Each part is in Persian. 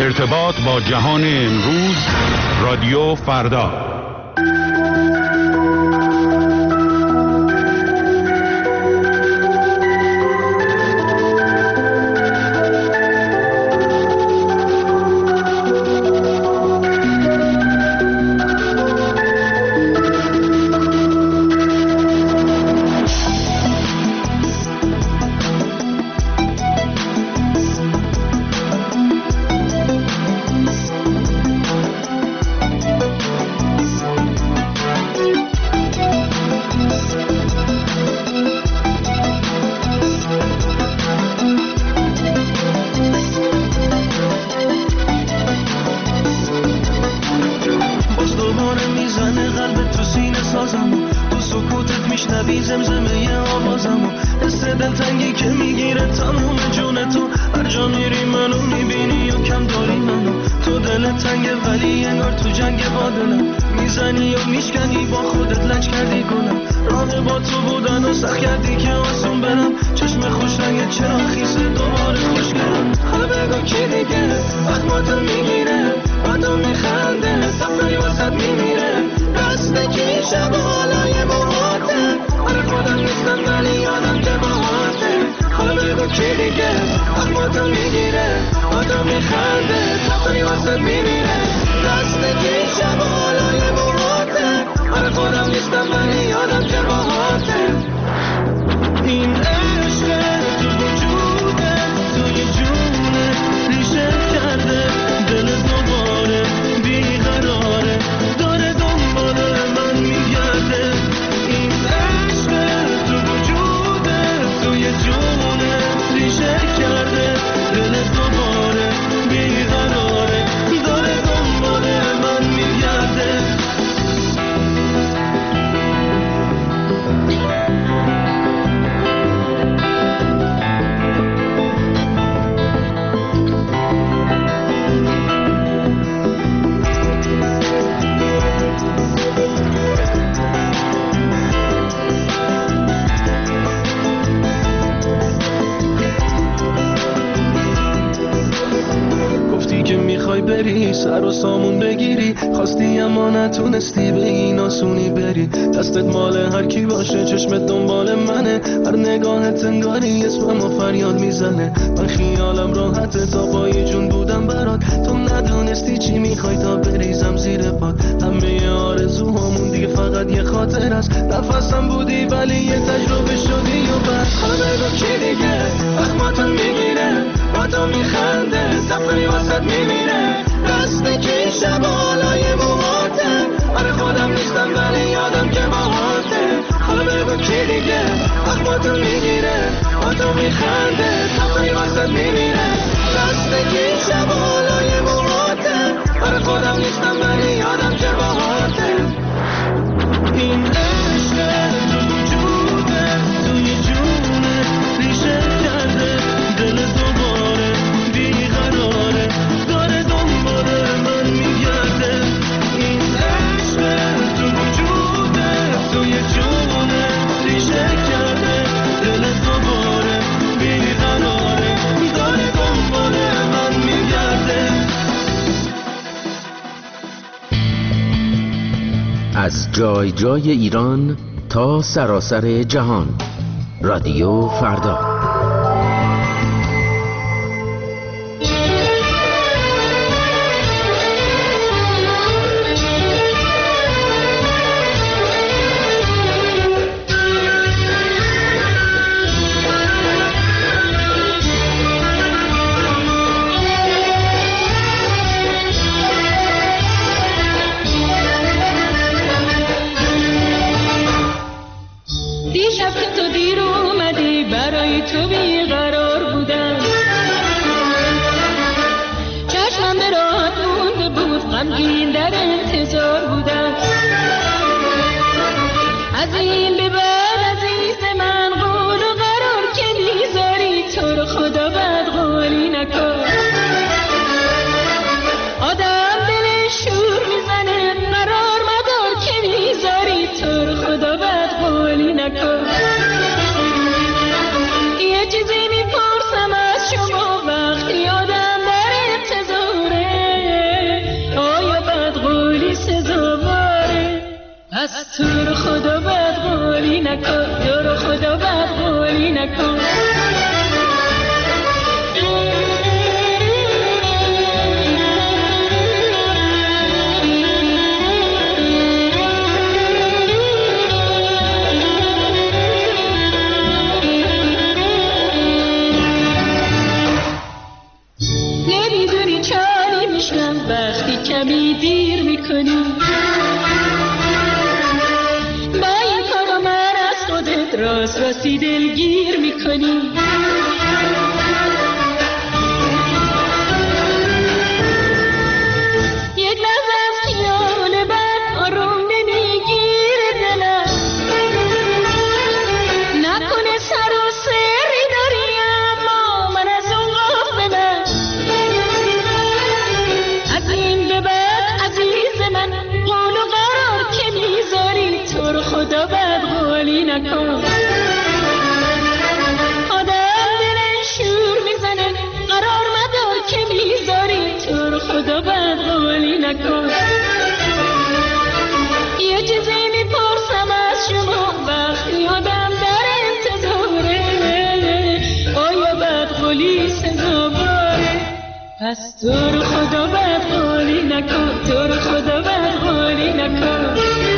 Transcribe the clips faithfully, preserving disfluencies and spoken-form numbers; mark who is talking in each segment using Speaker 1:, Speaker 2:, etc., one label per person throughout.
Speaker 1: ارتباط با جهان امروز، رادیو فردا.
Speaker 2: سر و سامون بگیری، خواستی اما نتونستی به این آسونی بری. دستت مال هر کی باشه، چشمت دنبال منه، هر نگاهت انگاری اسمم و فریاد میزنه. من خیالم راحته تا پای جون بودم برات، تو ندونستی چی میخوای تا بریزم زیر پات. همه آرزوهامون دیگه فقط یه خاطر است، نفسم بودی ولی یه تجربه شدی و بعد بگو کی دیگه اخماتون میگیره، با تو میخنده، سفری واسط میمیره. دسته که شب بالای موهاته، آره خودم نیستم ولی یادم که باهاته. حالا بگو کی دیگه اخماتون میگیره، با تو میخنده، سفری واسط میمیره. دسته که شب بالای موهاته، آره خودم نیستم ولی یادم که باهاته. این عشق تو وجوده، توی جونه ریشه کرده، دل دوباره بیقراره، داره دنبال من میگرده. این عشق تو وجوده، توی جونه ریشه کرده، دل دوباره بیقراره، داره دنبال من میگرده.
Speaker 3: از جای جای ایران تا سراسر جهان، رادیو فردا.
Speaker 4: یه چیزی میپرسم از شما، وقتی آدم در انتظاره پس تو رو خدا بد قولی نکن، تو رو خدا بد قولی نکن. نمیدونی چاری میشم وقتی کمی دیر میکنی، با این کارا من از خودت راست راستی دلگیر میکنی. یک لحظه از خیال بد آروم نمیگیره دلم، نکنه سر و سری داری اما من از اون غافلم. از این به بعد عزیز من قول و قرار که میذاری تو رو خدا بد قولی نکن. آدم دلش شور میزنه قرار مدار که میذاری تو رو خدا بد قولی نکن. یه چیزی میپرسم از شما وقتی آدم در انتظاره، آیا بد قولی سزاواره؟ پس تو رو خدا بد قولی نکن، تو رو خدا بد قولی نکن.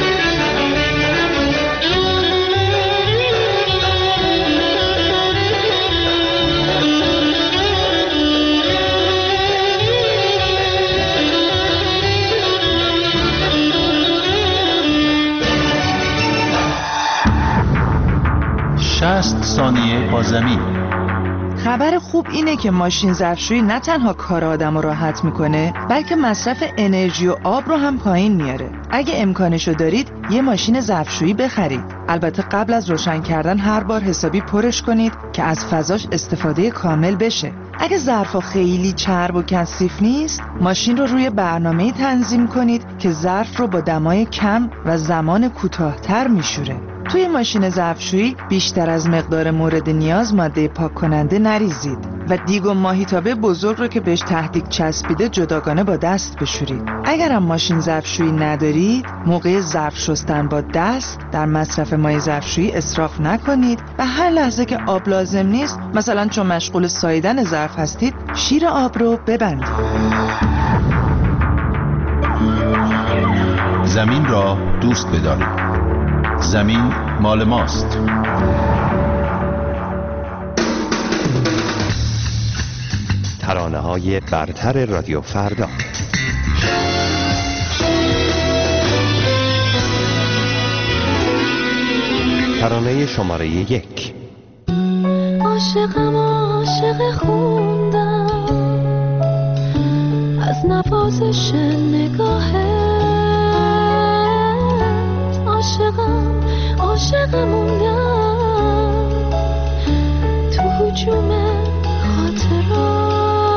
Speaker 1: شصت ثانیه با زمین.
Speaker 5: خبر خوب اینه که ماشین ظرفشویی نه تنها کار آدم رو راحت میکنه بلکه مصرف انرژی و آب رو هم پایین میاره. اگه امکانشو دارید یه ماشین ظرفشویی بخرید. البته قبل از روشن کردن هر بار حسابی پرش کنید که از فضاش استفاده کامل بشه. اگه ظرفا خیلی چرب و کثیف نیست، ماشین رو روی برنامه‌ای تنظیم کنید که ظرف رو با دمای کم و زمان کوتاه‌تر میشوره. توی ماشین ظرفشویی بیشتر از مقدار مورد نیاز ماده پاک کننده نریزید و دیگ و ماهیتابه بزرگ رو که بهش تهدیگ چسبیده جداگانه با دست بشورید. اگرم ماشین ظرفشویی ندارید، موقع ظرف شستن با دست در مصرف مایع ظرفشویی اسراف نکنید و هر لحظه که آب لازم نیست، مثلا چون مشغول ساییدن ظرف هستید، شیر آب رو ببندید.
Speaker 1: زمین را دوست بدارید. زمین مال ماست.
Speaker 6: ترانه های برتر رادیو فردا. ترانه شماره یک.
Speaker 7: عاشقم عاشق خوندم از نوازش نگاهت، عاشقم عاشق موندم تو هجوم خاطرات.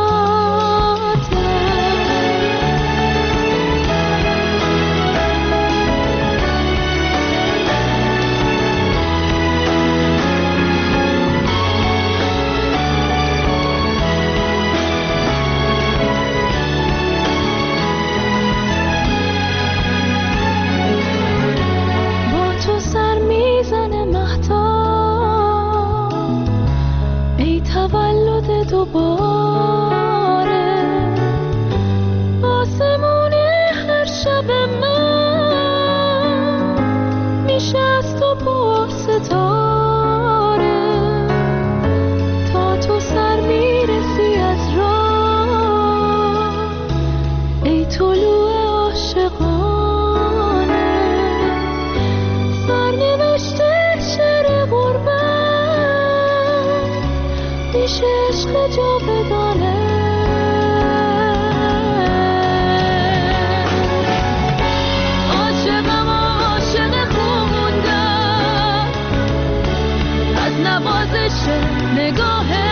Speaker 7: دوباره آسمون هر شب من میشه از تو پر ستاره، تا تو سر میرسی از راه ای طلوع عاشقانه. سرنوشته شعر غربت میشه عشق جاودانه. عاشقم عاشق خوندم از نوازش نگاهه،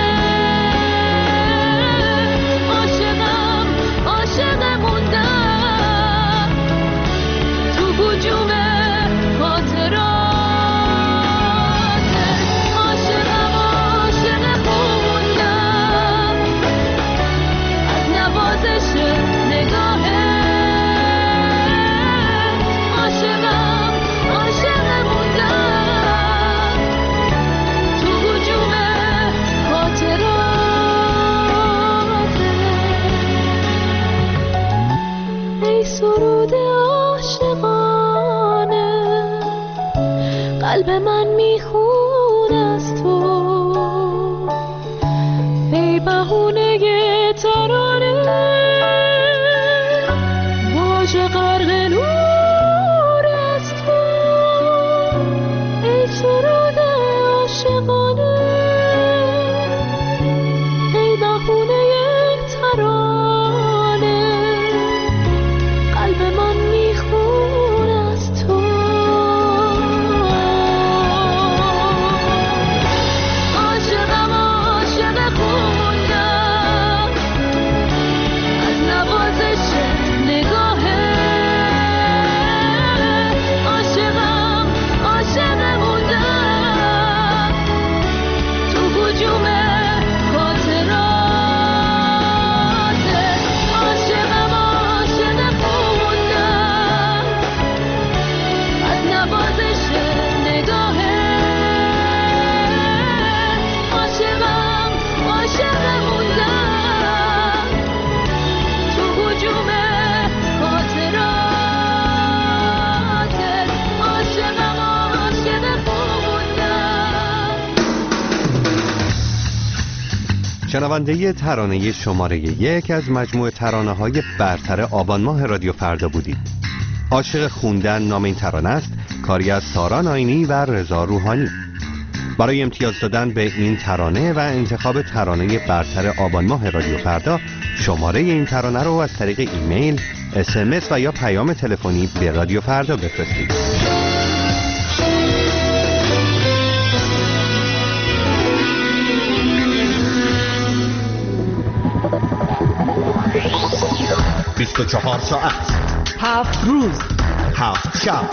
Speaker 7: عاشقم عاشق موندم تو هجوم خاطرات. نگاهه عاشقم
Speaker 6: شنونده ترانه شماره یک از مجموعه ترانه‌های برتر آبان ماه رادیو فردا بودید. عاشق خوندن نام این ترانه است، کاری از سارا ناینی و رضا روحانی. برای امتیاز دادن به این ترانه و انتخاب ترانه برتر آبان ماه رادیو فردا، شماره این ترانه رو از طریق ایمیل، اس ام اس و یا پیام تلفنی به رادیو فردا بفرستید.
Speaker 8: بیست و چهار ساعت،
Speaker 5: هفت روز،
Speaker 8: هفت شب،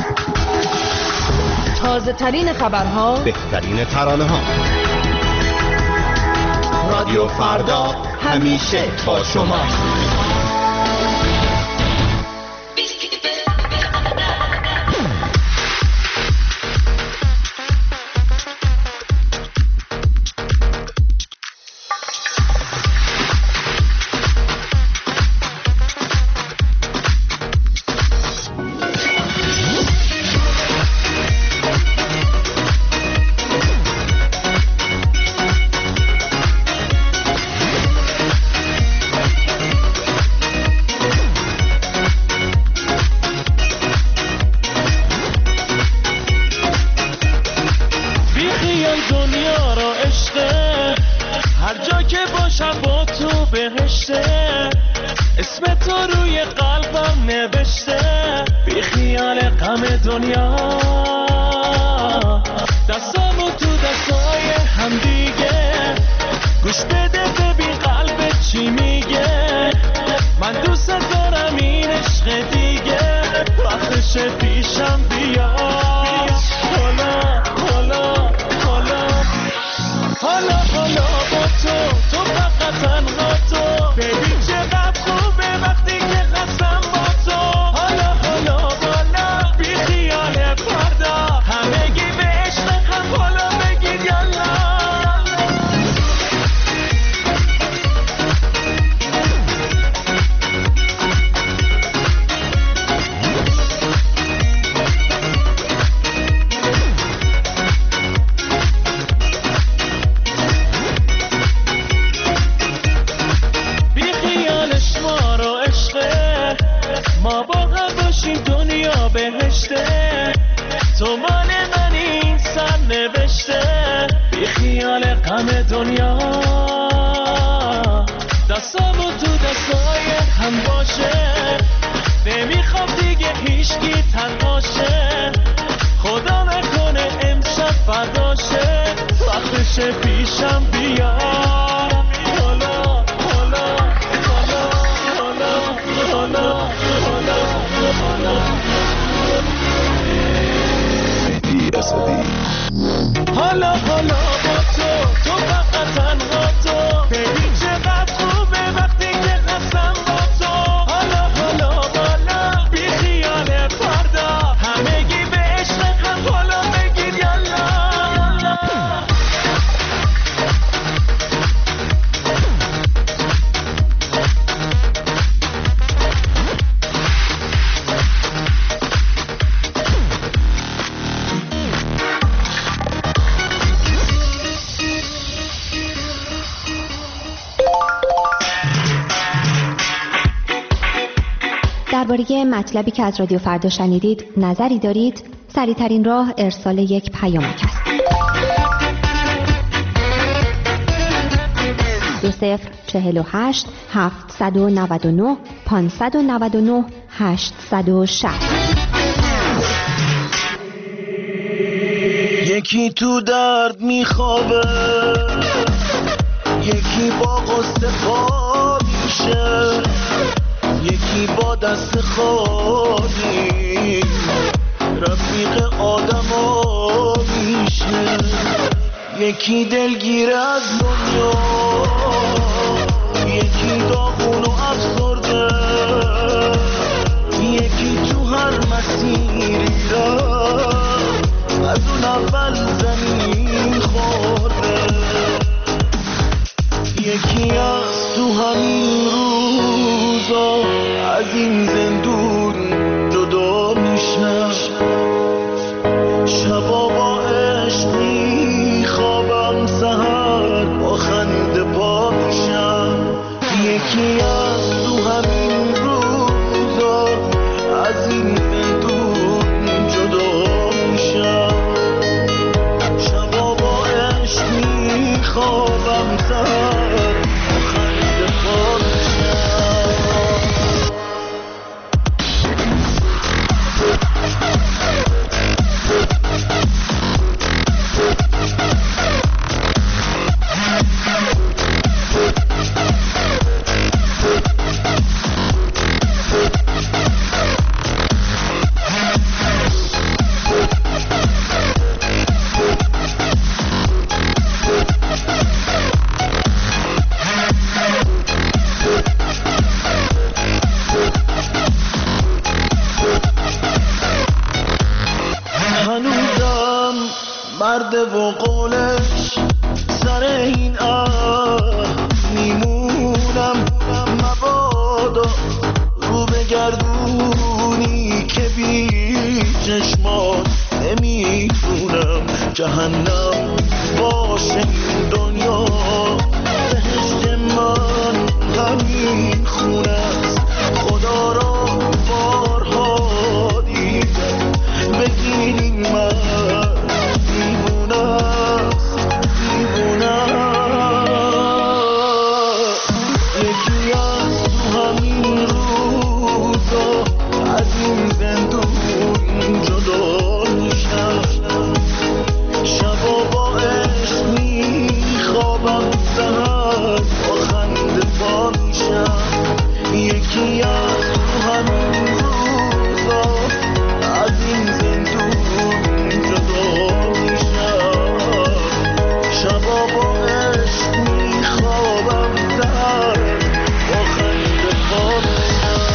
Speaker 5: تازه ترین خبرها،
Speaker 8: بهترین ترانه ها. رادیو فردا همیشه با شما.
Speaker 9: درباره مطلبی که از رادیو فردا شنیدید نظری دارید؟ سریع‌ترین راه ارسال یک پیامک است. دو صفر چهل و هشت هفتصد و نود و نه پانصد و نود و نه هشتصد و شصت.
Speaker 2: یکی تو درد میخوابه، یکی با قصه پا میشه، یکی با دست خالی رفیق آدم ها میشه، یکی دلگیر از دنیا، یکی داغون و افسرده، یکی تو هر مسیری را از اون اول زمین خورده، یکی از تو همین روزا از این زندون جدا میشه، شبا با عشق میخوابم، سهر با خنده پا میشه. یکی از تو همین روزا از این زندون جدا میشم، شبا با عشق میخوابم سر خنده پارشم. مرد و قولش سر این عهد میمونم، مبادا رو بگردونی که بی چشمات نمیتونم. جهنم باشه این دنیا، بهشت من همین خونه است. خدا را بارها دیدم بگین این من دیوونه است، دیوونه است. یکی از تو همین روزا از این زندون جدا میشم، شبا با عشق میخوابم سهر با خنده پا میشم. یکی از تو همین روزا از این زندون جدا میشم، شبا با عشق میخوابم سهر با خنده پا میشم.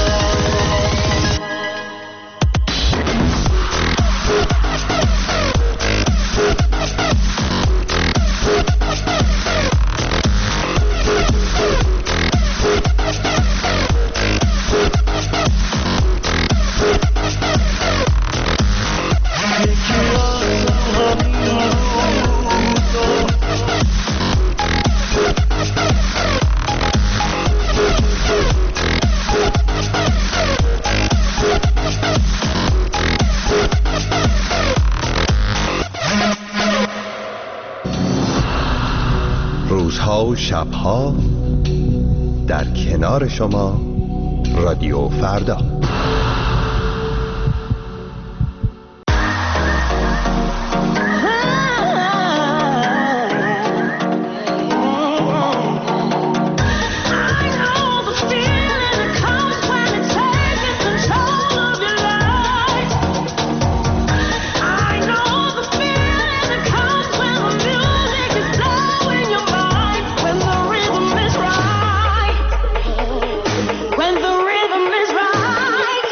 Speaker 10: روزها و شبها در کنار شما رادیو فردا.
Speaker 7: When the rhythm is right,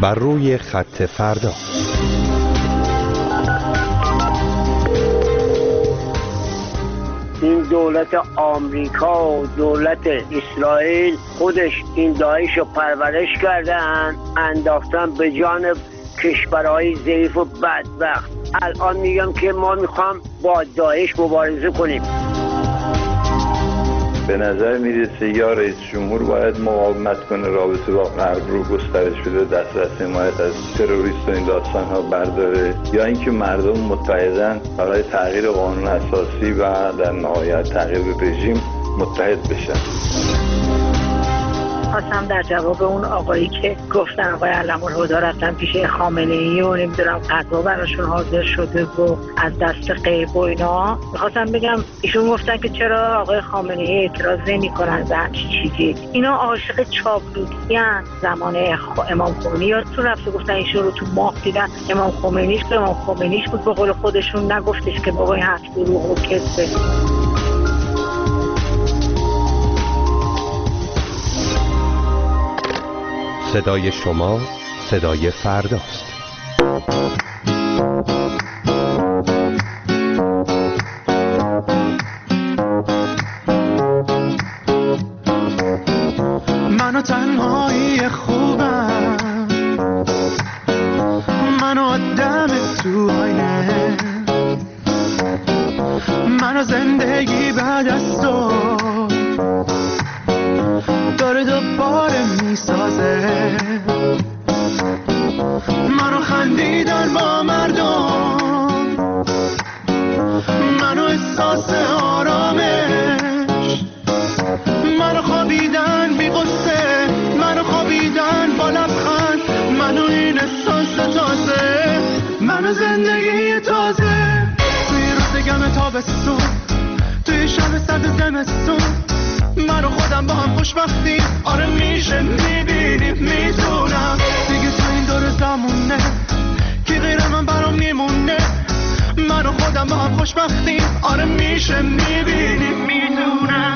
Speaker 6: بر روی خط فردا.
Speaker 11: این دولت آمریکا و دولت اسرائیل خودش این داعش رو پرورش کردن، انداختن به جان کشورهای ضعیف و بدبخت. الان میگم که ما میخوام با داعش مبارزه کنیم.
Speaker 12: به نظر میرسه یا رئیس جمهور باید مقاومت کنه، رابطه با غرب رو گسترش بده، دسترس حمایت از تروریست و این داستان ها برداره، یا اینکه مردم متحدن برای تغییر قانون اساسی و در نهایت تغییر رژیم متحد بشن.
Speaker 13: خواستم در جواب اون آقایی که گفتن آقای علم‌الهدی رفتن پیش خامنه‌ای و نمیدونم فتوا براشون حاضر شده و از دست غیب و اینا، میخواستم بگم ایشون گفتن که چرا آقای خامنه‌ای اعتراض نمی‌کنن به همچین چیزی. اینا عاشق چاپلوسیان. زمان امام خمینی یادتون رفته گفتن ایشون رو تو ماه دیدن، امام خمینیش که امام خمینیش بود، به قول خودشون نگفتش که بابا این حرف دروغ و کذبه.
Speaker 6: صدای شما صدای فرداست.
Speaker 2: منو تنهایی خوبم، منو آدم تو آینه، منو زندگی بعد از تو داره دوباره میسازه. منو خندیدن با مردم، منو احساس آرامش، منو خوابیدن بی غصه، منو خوابیدن با لبخند، منو این احساس تازه، منو زندگی تازه. توی روز گم تابستون، توی شب سرد زمستون، من و خودم با هم خوشبختیم. آره میشه میبینیم میدونم دیگه تو این دور زمونه کی غیر من برام میمونه. من و خودم با هم خوشبختیم. آره میشه میبینیم میدونم.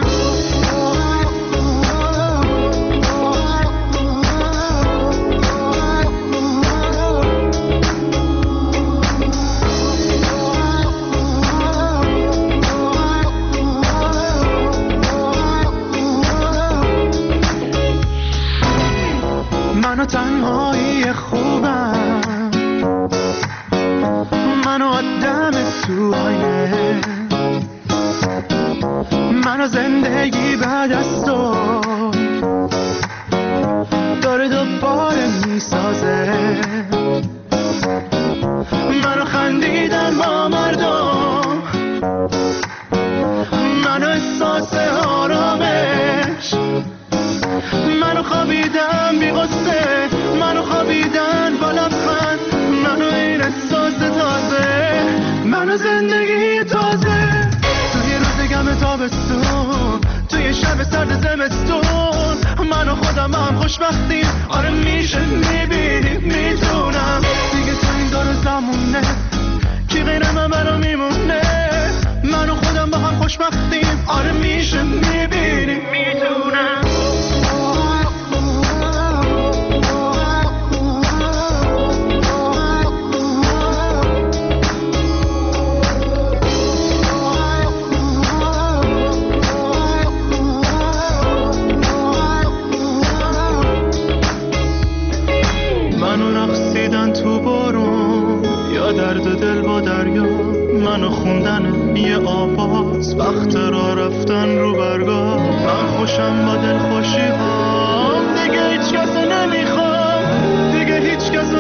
Speaker 2: منو تنهایی خوبم، منو آدم تو آینه، منو زندگی بعد از تو داره دوباره میسازه. منو خندیدن با مردم، منو احساس آرامش، منو خوابیدم بی غصه، منو خوابیدن با لبخند، منو این احساس تازه، منو زندگی تازه. توی روز گم تابستون، توی شب سرد زمستون، منو خودم هم خوشبختیم. آره میشه میبینیم میدونم دیگه تو این دور زمونه کی غیر من برام میمونه. منو خودم با هم خوشبختیم. آره میشه میبینیم میدونم. درد دل با دریا، منو خوندن یه آواز، وقت را رفتن رو برگاه. من خوشم با دل خوشی ها، دیگه هیچ کسو نمیخوام، دیگه هیچ کسو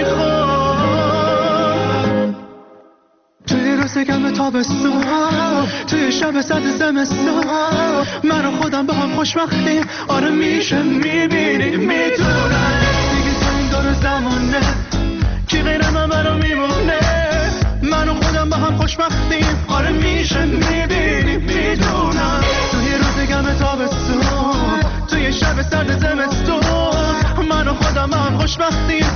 Speaker 2: نمیخوام. توی روز گم تابستون، توی شب سرد زمستون، منو خودم با هم خوشبختیم. آره میشه میبینیم میتونم دیگه تو این دور زمونه کی غیر من برام میمونه. من و خودم با هم خوشبختیم. آره میشه میبینیم میدونم توی روز گم تابستون، توی شب سرد زمستون، من و خودم با هم خوشبختیم.